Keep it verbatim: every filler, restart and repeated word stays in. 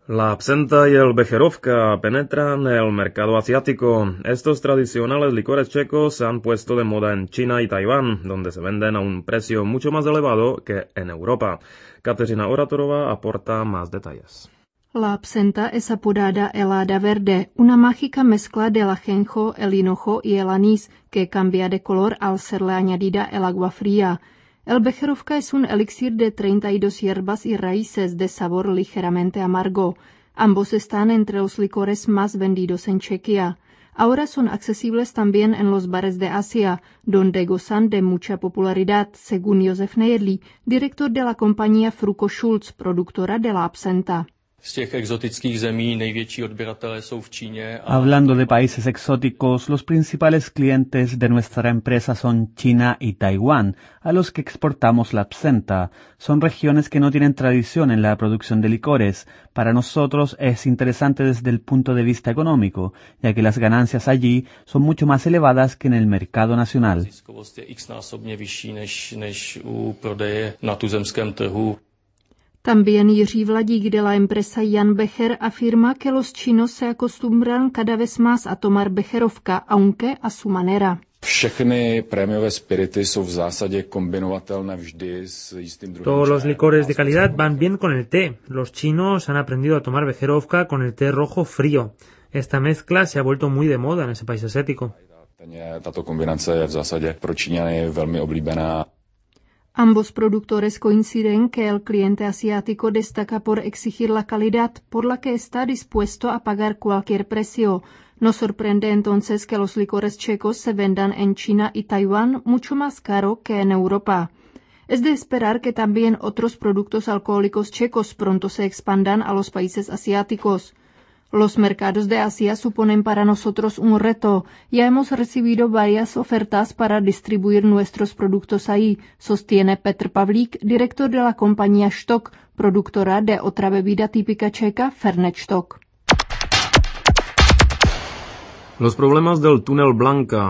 La absenta y el becherovka penetran el mercado asiático. Estos tradicionales licores checos se han puesto de moda en China y Taiwán, donde se venden a un precio mucho más elevado que en Europa. Kateřina Oratorova aporta más detalles. La absenta es apodada helada verde, una mágica mezcla del ajenjo, el hinojo y el anís que cambia de color al serle añadida el agua fría. El becherovka es un elixir de treinta y dos hierbas y raíces de sabor ligeramente amargo. Ambos están entre los licores más vendidos en Chequia. Ahora son accesibles también en los bares de Asia, donde gozan de mucha popularidad, según Josef Nejedlý, director de la compañía Fruko Schulz, productora de la absenta. Z těch exotických zemí největší odběratelé jsou v Číně. Hablando de países exóticos, los principales clientes de nuestra empresa son China y Taiwán, a los que exportamos la absenta. Son regiones que no tienen tradición en la producción de licores. Para nosotros es interesante desde el punto de vista económico, ya que las ganancias allí son mucho más elevadas que en el mercado nacional. Ziskovost je x-násobně vyšší než, než u prodeje na tuzemském trhu. También Jiří Vladík de la empresa Jan Becher afirma que los chinos se acostumbran cada vez más a tomar becherovka, aunque a su manera. Všechny prémiové spirity jsou v zásadě kombinovatelné vždy s jistým druhým. Todos los licores de calidad van bien con el té. Los chinos han aprendido a tomar becherovka con el té rojo frío. Esta mezcla se ha vuelto muy de moda en ese país asiático. Tato kombinace je v zásadě pro Číňany velmi oblíbená. Ambos productores coinciden que el cliente asiático destaca por exigir la calidad por la que está dispuesto a pagar cualquier precio. No sorprende entonces que los licores checos se vendan en China y Taiwán mucho más caro que en Europa. Es de esperar que también otros productos alcohólicos checos pronto se expandan a los países asiáticos. Los mercados de Asia suponen para nosotros un reto. Ya hemos recibido varias ofertas para distribuir nuestros productos ahí, sostiene Petr Pavlík, director de la compañía Stock, productora de otra bebida típica checa, Fernet Stock. Los problemas del túnel Blanca